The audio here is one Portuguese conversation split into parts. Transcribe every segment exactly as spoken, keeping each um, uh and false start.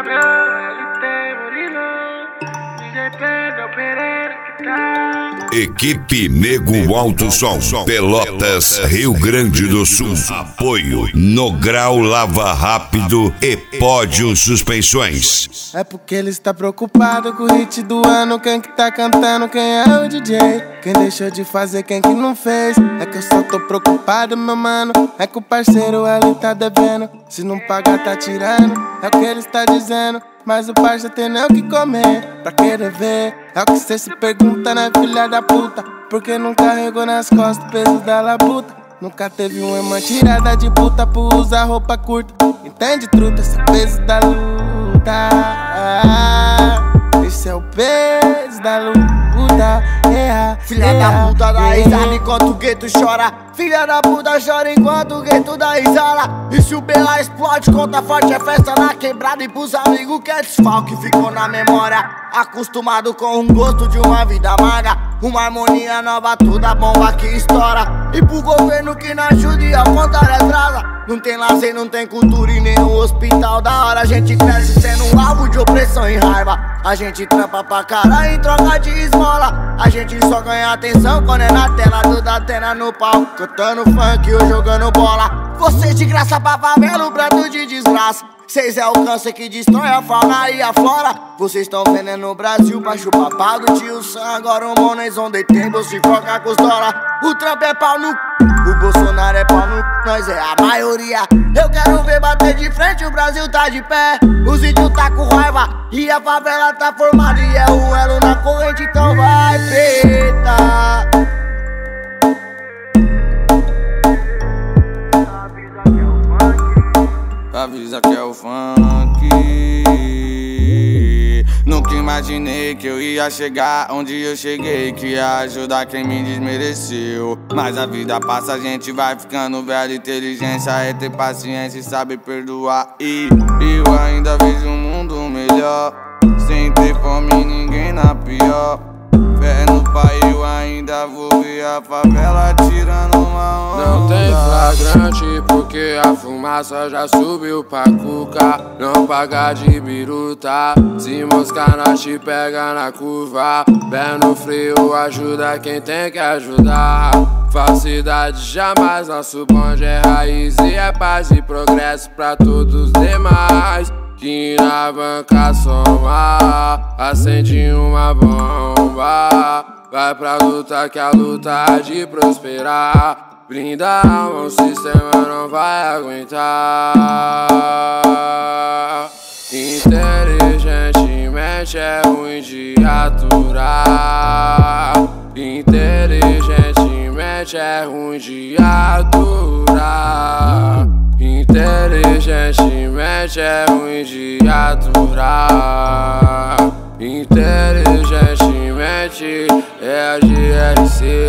Equipe Nego Alto Som, Pelotas, Rio Grande do Sul. Apoio No Grau Lava Rápido e Pódio Suspensões. É porque ele está preocupado com o hit do ano. Quem que tá cantando, quem é o D J? Quem deixou de fazer, quem que não fez? É que eu só tô preocupado, meu mano. É que o parceiro ele tá devendo. Se não pagar tá tirando, é o que ele está dizendo. Mas o parça tem nem o que comer pra querer ver. É o que cê se pergunta, né, filha da puta? Porque não carregou nas costas o peso da labuta. Nunca teve uma irmã tirada de puta por usar roupa curta. Entende, truta? Esse é o peso da luta. Esse é o peso da luta. Yeah, filha yeah, da puta dá yeah. risada enquanto o gueto chora. Filha da puta chora enquanto o gueto dá risada. E se o B lá explode, conta forte, é festa na quebrada. E pros amigos que é desfalque ficou na memória. Acostumado com o gosto de uma vida amarga. Uma harmonia nova, toda bomba que estoura. E pro governo que não ajuda e ao contrário atrasa. Não tem lazer, não tem cultura e nem um hospital da hora. A gente cresce sendo um alvo de opressão e raiva. A gente trampa pra caralho em troca de esmola. A gente só ganha atenção quando é na tela do Datena no palco, cantando funk ou jogando bola. Vocês de graça pra favela, o prato de desgraça. Cês é o câncer que destrói a fauna e a flora. Vocês tão vendendo o Brasil pra chupar pau do tio Sam. Agora o Monês on the table se foca com os dólar. O Trump é pau no c... o Bolsonaro é pau no c... nós é a maioria. Eu quero ver bater de frente, o Brasil tá de pé. Os índios tá com raiva e a favela tá formada. E é o elo na corrente, então vai preta. Avisa que é o funk. Nunca imaginei que eu ia chegar onde eu cheguei, que ia ajudar quem me desmereceu. Mas a vida passa, a gente vai ficando velho. Inteligência é ter paciência e saber perdoar. E eu ainda vejo um mundo melhor, sem ter fome ninguém na pior. Fé no pai, eu ainda vou ver a favela tirando uma onda. Não tem flagrante porque a fumaça já subiu pra cuca. Não paga de biruta, se moscar nós te pega na curva. Pé no frio ajuda quem tem que ajudar. Falsidade jamais, nosso bonde é raiz e é paz e progresso pra todos os demais. Que na banca soma, acende uma bomba. Vai pra luta que a luta há de prosperar. Brinda a alma, o sistema não vai aguentar. Inteligentemente é ruim de aturar. Inteligentemente é ruim de aturar. Inteligentemente é ruim de aturar. Inteligentemente é a G R seis.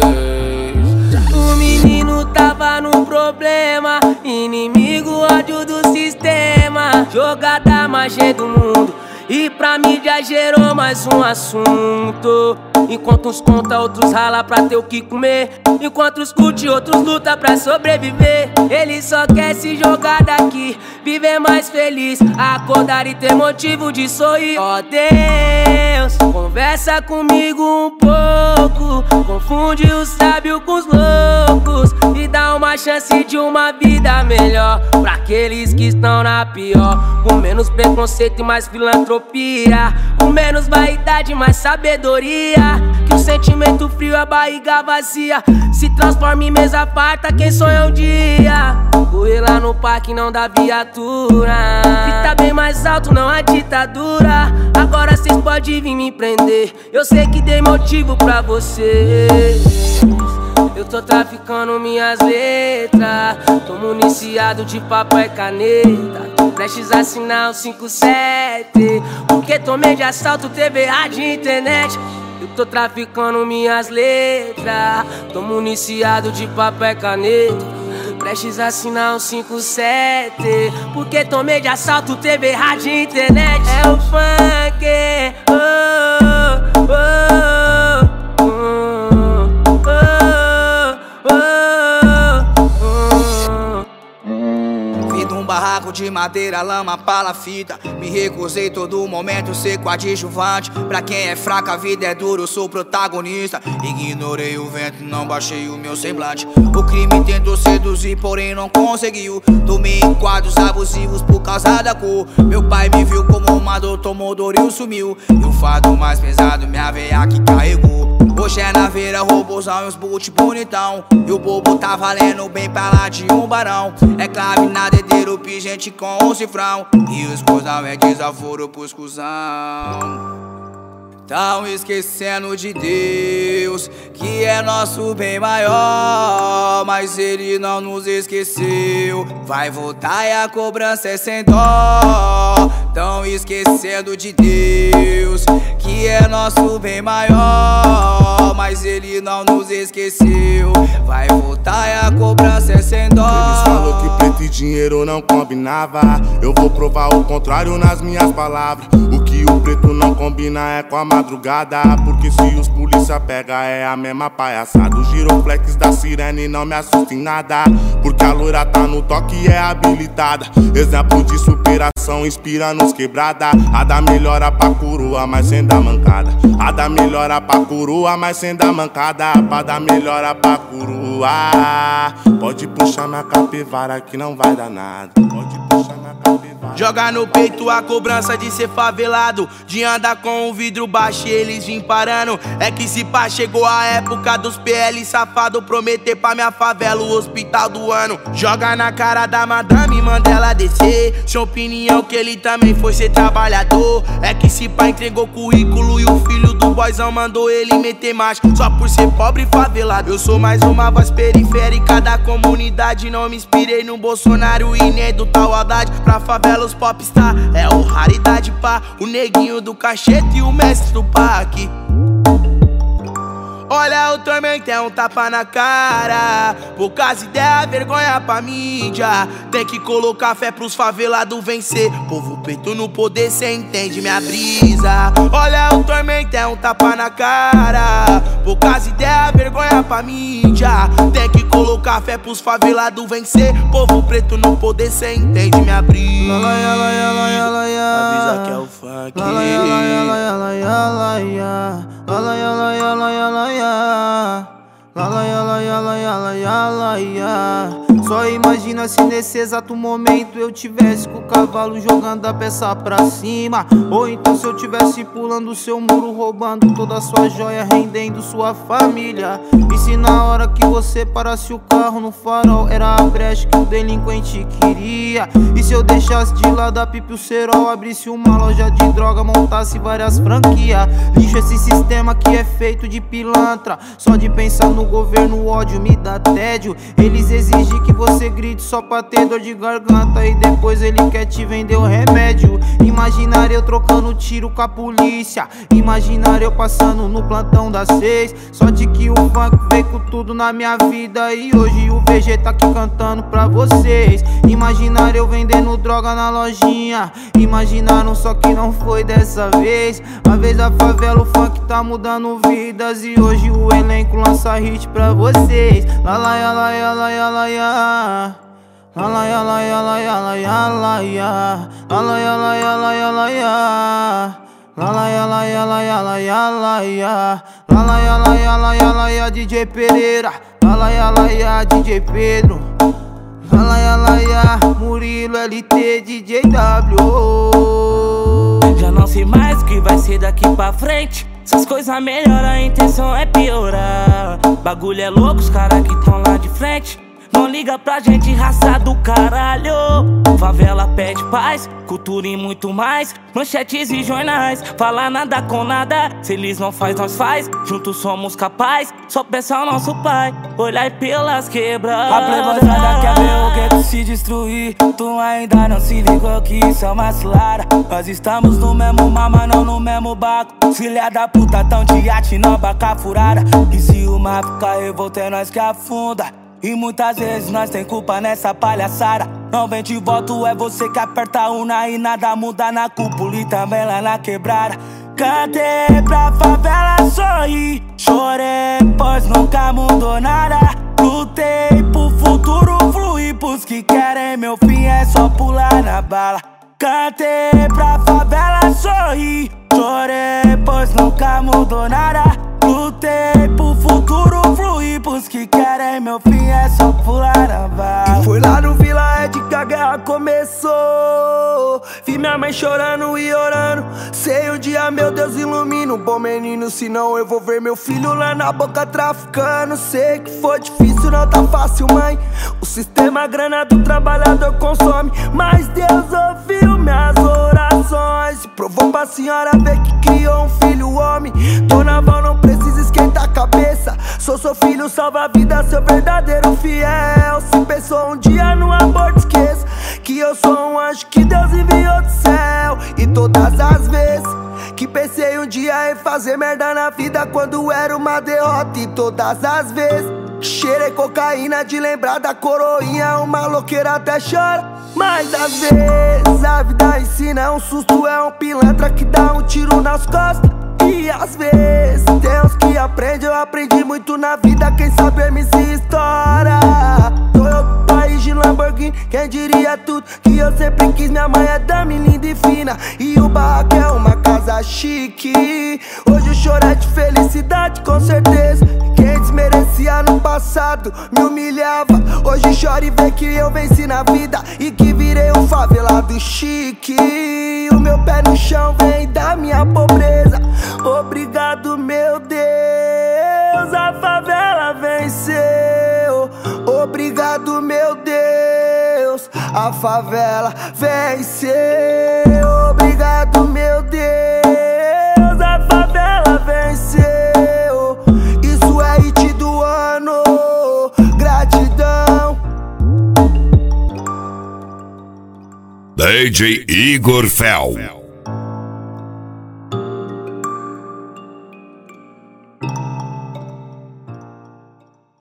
O menino tava no problema, inimigo, ódio do sistema. Jogada mais cheia do mundo e pra mídia gerou mais um assunto. Enquanto uns conta, outros rala pra ter o que comer. Enquanto uns curte, outros luta pra sobreviver. Ele só quer se jogar daqui, viver mais feliz, acordar e ter motivo de sorrir. Ó Deus, conversa comigo um pouco. Confunde o sábio com os loucos e dá uma chance de uma vida melhor pra aqueles que estão na pior. Com menos preconceito e mais filantropia, com menos vaidade e mais sabedoria. Que o sentimento frio, a barriga vazia se transforma em mesa farta, quem sonha um dia correr lá no parque não dá viatura. Fita bem mais alto, não há ditadura. Agora cês podem vir me prender, eu sei que dei motivo pra vocês. Eu tô traficando minhas letras, tô municiado de papel e caneta, prestes a assinar o cinco sete, porque tomei de assalto T V, rádio e internet. Eu tô traficando minhas letras, tô municiado de papel e caneta, prestes a assinar um cinco sete, porque tomei de assalto T V, rádio e internet. É o funk, oh, oh, oh, Vida um barra barraco de madeira, lama, palafita. Me recusei todo momento ser coadjuvante. Pra quem é fraco a vida é dura, eu sou protagonista. Ignorei o vento, não baixei o meu semblante. O crime tentou seduzir, porém não conseguiu. Tomei em quadros abusivos por causa da cor. Meu pai me viu como uma dor, tomou dor e sumiu. E o fardo mais pesado, minha veia que carregou. Hoje é na veira, robôzão e os boot bonitão. E o bobo tá valendo bem pra lá de um barão. É clave na dedeiro, pingente com um cifrão. E os cuzão é desaforo pros cuzão. Tão esquecendo de Deus, que é nosso bem maior. Mas Ele não nos esqueceu. Vai voltar e a cobrança é sem dó. Tão esquecendo de Deus, que é nosso bem maior. Mas Ele não nos esqueceu. Vai voltar e a cobrança é sem dó. Eles falou que preto e dinheiro não combinava. Eu vou provar o contrário nas minhas palavras. O que o preto não combina é com a madrugada. Porque se os polícia pega é a mesma palhaçada. Os giroflex da sirene não me assusta em nada. Porque a loira tá no toque e é habilitada. Exemplo de superação inspira nos quebrada. A da melhora pra coroa, mas sem dar mancada. A da melhora pra coroa, mas sem dar mancada. Pra dar melhora pra coroa. Pode puxar na capivara que não vai dar nada. Pode puxar na capivara. Joga no peito a cobrança de ser favelado, de andar com o vidro baixo e eles vim parando. É que se pá, chegou a época dos P L safado prometer pra minha favela o hospital do ano. Joga na cara da madame, manda ela descer. Sua opinião que ele também foi ser trabalhador. É que se pá, entregou currículo e o filho do boyzão mandou ele meter marcha. Só por ser pobre e favelado. Eu sou mais uma voz periférica da comunidade. Não me inspirei no Bolsonaro e nem do tal Haddad. Pra favela os popstar é o raridade pá. O neguinho do cachete e o mestre do parque. Olha o tormento, é um tapa na cara. Poucas ideias, vergonha pra mídia. Tem que colocar fé pros favelados vencer. Povo preto no poder, cê entende minha brisa. Olha o tormento, é um tapa na cara. Poucas ideias, vergonha pra mídia. Tem que colocar fé pros favelados vencer. Povo preto no poder, cê entende minha brisa. Avisa que é o funk. La la ya la ya la ya la ya. La la ya la ya la ya la ya la ya. Só imagina se nesse exato momento eu tivesse com o cavalo jogando a peça pra cima. Ou então se eu tivesse pulando o seu muro, roubando toda a sua joia, rendendo sua família. E se na hora que você parasse o carro no farol era a brecha que o delinquente queria? E se eu deixasse de lado a pipa e o cerol, abrisse uma loja de droga, montasse várias franquias? Lixo esse sistema que é feito de pilantra. Só de pensar no governo o ódio me dá tédio. Eles exigem que você grite só pra ter dor de garganta e depois ele quer te vender o remédio. Imaginar eu trocando tiro com a polícia. Imaginar eu passando no plantão das seis. Só de que o funk veio com tudo na minha vida e hoje o V G tá aqui cantando pra vocês. Imaginar eu vendendo droga na lojinha. Imaginaram só que não foi dessa vez. A vez da favela o funk tá mudando vidas e hoje o elenco lança hit pra vocês. La la ya la ya la ya la ya. La la ya la ya la ya la ya la ya. La la ya la ya la ya la ya. La la ya la ya la ya la ya la ya. La la ya la ya la ya la ya D J Pereira. La la ya la ya D J Pedro. La la ya la ya Murilo L T D J W. Já não sei mais o que vai ser daqui pra frente. Essas coisas melhoram, a intenção é piorar. Bagulho é louco, os caras que tão lá de frente não liga pra gente, raça do caralho. Favela pede paz, cultura e muito mais. Manchetes e jornais, fala nada com nada. Se eles não faz, nós faz, juntos somos capazes. Só pensa o nosso pai, olhar pelas quebradas. A playboyzada quer ver o gueto se destruir. Tu ainda não se ligou que isso é uma cilada. Nós estamos no mesmo mar, mas não no mesmo barco. Filha da puta tão de iate, não baca furada. E se o mar ficar revolto é nós que afunda. E muitas vezes nós tem culpa nessa palhaçada. Não vem de voto, é você que aperta a urna e nada muda na cúpula e também lá na quebrada. Cantei pra favela sorrir, chorei pois nunca mudou nada. Lutei pro futuro fluir, por Os que querem meu fim é só pular na bala. Cantei pra favela sorrir, chorei pois nunca mudou nada. Lutei pro futuro fluir, pros que querem meu fim é só pular na bala. E foi lá no Vila Ed que a guerra começou. Vi minha mãe chorando e orando. Sei um dia, meu Deus, ilumina um bom menino, senão eu vou ver meu filho lá na boca traficando. Sei que foi difícil, não tá fácil, mãe. O sistema, a grana do trabalhador consome, mas Deus ouviu minhas orações. Provou pra senhora ver que criou um filho homem. Dona Val, não precisa esquentar a cabeça. Sou seu filho, salva a vida, seu verdadeiro fiel. Se pensou um dia no aborto, esqueça que eu sou um anjo que Deus enviou do céu. E todas as vezes que pensei um dia em fazer merda na vida, quando era uma derrota. E todas as vezes que cheirei cocaína de lembrar da coroinha, uma louqueira até chora. Mas às vezes a vida ensina, é um susto, é um pilantra que dá um tiro nas costas. E às vezes tem uns que aprendem, eu aprendi muito na vida, quem sabe M C estoura. Toyota, país de Lamborghini, quem diria tudo que eu sempre quis. Minha mãe é dame linda e fina, e o barraco é uma casa chique. Hoje o choro é de felicidade, com certeza. Quem desmerecia no passado me humilhava, hoje chora e vê que eu venci na vida e que virei um favelado chique. O meu pé no chão vem da minha pobreza. Obrigado, meu Deus, a favela venceu. Obrigado, meu Deus, a favela venceu. Obrigado, meu Deus, a favela venceu. Isso é hit do ano, gratidão. D J Igor Fel.